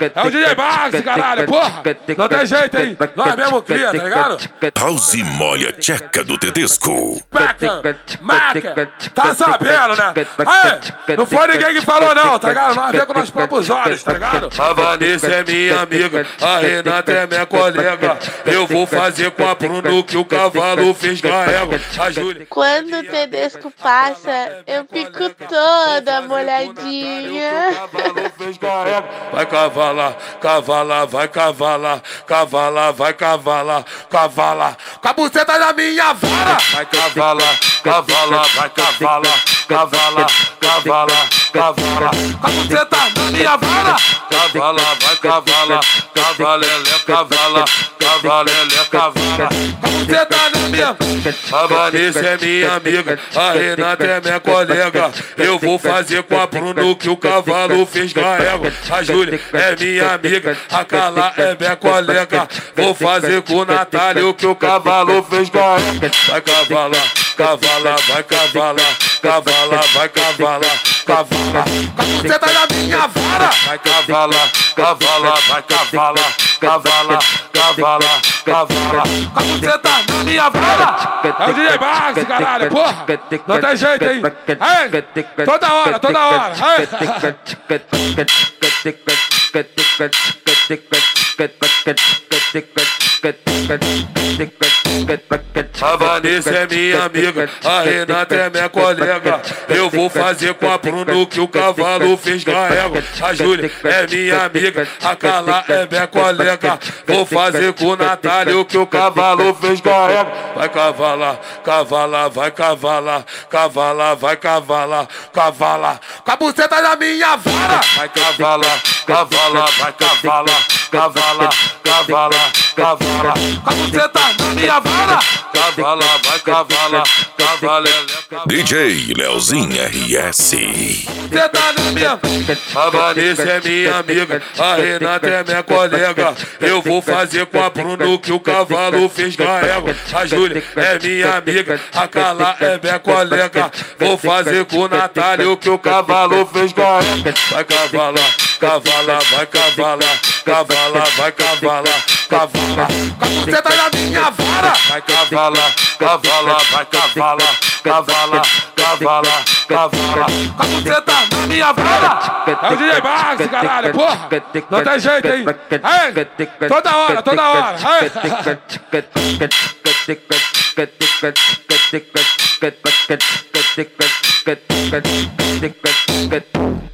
É o DJ Max, caralho, porra. Não tem jeito, hein? Nós mesmo cria, tá ligado? House molha tcheca do Tedesco. Maca, tá sabendo, né? Aí, não foi ninguém que falou não, tá ligado? Nós vemos com nossos próprios olhos, tá ligado? A Vanessa é minha amiga, a Renata é minha colega. Eu vou fazer com a Bruno que o cavalo fez garrego. A Júlia. Quando o Tedesco passa, eu fico toda molhadinha. Vai cavalar, cavalar, vai cavalar, cavalar, vai cavalar, cavalar. Com a buceta da minha vara. Vai cavalar, cavalar, vai cavalar, cavalar, cavalar, cavalar. Com a buceta da minha vara. Cavalar, vai cavalar, cavalele, cavala, cavalele, cavala. Com a buceta da minha. A Vanessa é minha amiga, a Renata é minha colega. Eu vou fazer com a Bruno que o cavalo fez garrego. A Júlia é minha amiga, a Carla é minha colega. Vou fazer com o Natália que o cavalo fez garrego. Vai cavalar, cavalar, vai cavalar, cavalar, vai cavalar, cavalar. Com a buceta da minha vara. Vai cavalar, cavalar, vai cavalar, cavalar, cavalar, cavalar. Com a buceta da minha vara. É o DJ Max, caralho, porra. Não tem jeito, hein? Aí, toda hora, toda hora. Aí. A Vanessa é minha amiga, a Renata é minha colega. Eu vou fazer com a Bruno que o cavalo fez garrego. A Júlia é minha amiga, a Carla é minha colega. Vou fazer com o Natália que o cavalo fez garrego. Vai cavalar, cavalar, vai cavalar, cavalar, vai cavalar, cavalar. Com a buceta da minha vara. Vai cavalar, cavalar, vai cavalar, cavalar, cavalar, cavalar. Com a buceta da minha vara. Cavalar, vai cavalar, cavalele. DJ Leozinho RS. Buceta da minha. A Vanessa é minha amiga, a Renata é minha colega. Eu vou fazer com a Bruno que o cavalo fez garrego. A Júlia é minha amiga, a Carla é minha colega. Vou fazer com o Natália que o cavalo fez garrego. Vai cavalar, cavalar, vai cavalar, cavalar, vai cavalar, cavalar. Com a buceta da minha vara. Vai cavalar, cavalar, vai cavalar, cavalar, cavalar, cavalar. Com a buceta da minha vara. É o DJ Max, caralho, porra. Não tem jeito, hein? Aí, toda hora, toda hora. Aí.